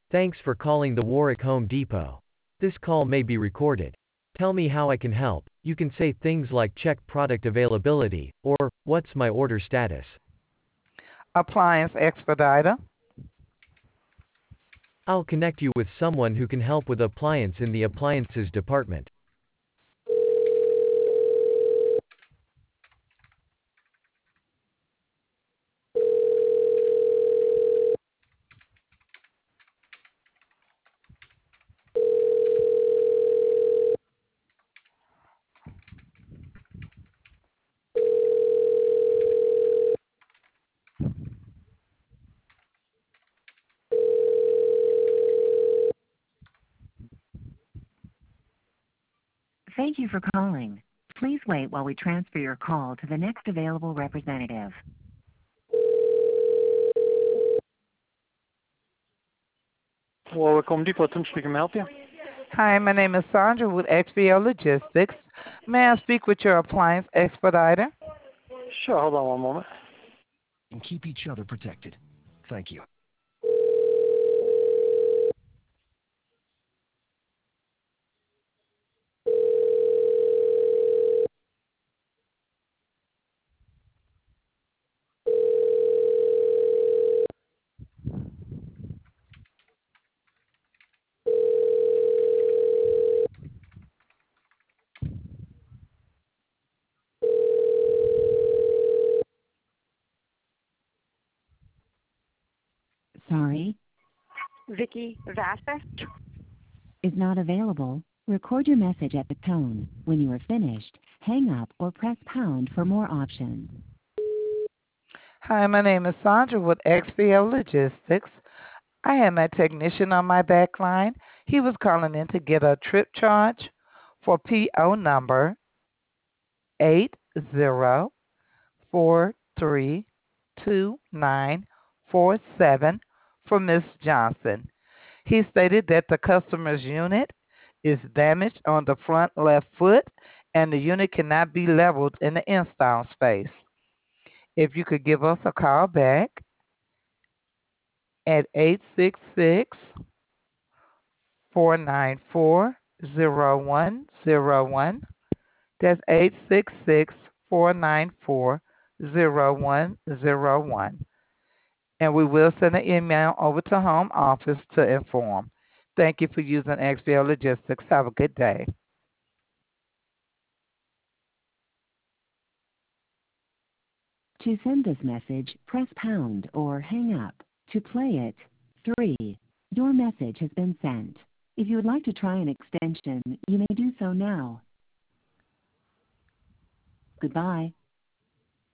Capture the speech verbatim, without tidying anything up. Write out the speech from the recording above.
Thanks for calling the Warwick Home Depot. This call may be recorded. Tell me how I can help. You can say things like check product availability, or what's my order status. Appliance expediter. I'll connect you with someone who can help with appliance in the appliances department. Thank you for calling. Please wait while we transfer your call to the next available representative. Warwick Home Depot, Tim speaking. May I help you? Hi, my name is Sandra with X B L Logistics. May I speak with your appliance expediter? Sure, hold on one moment. And keep each other protected. Thank you. Sorry, Vicky Vassar. is not available. Record your message at the tone. When you are finished, hang up or press pound for more options. Hi, my name is Sandra with X B L Logistics. I had my technician on my back line. He was calling in to get a trip charge for P O number eight zero four three two nine four seven for Miss Johnson. He stated that the customer's unit is damaged on the front left foot and the unit cannot be leveled in the install space. If you could give us a call back at eight six six, four nine four, zero one zero one. That's eight six six, four nine four, zero one zero one. And we will send an email over to home office to inform. Thank you for using X B L Logistics. Have a good day. To send this message, press pound or hang up. To play it, three. Your message has been sent. If you would like to try an extension, you may do so now. Goodbye.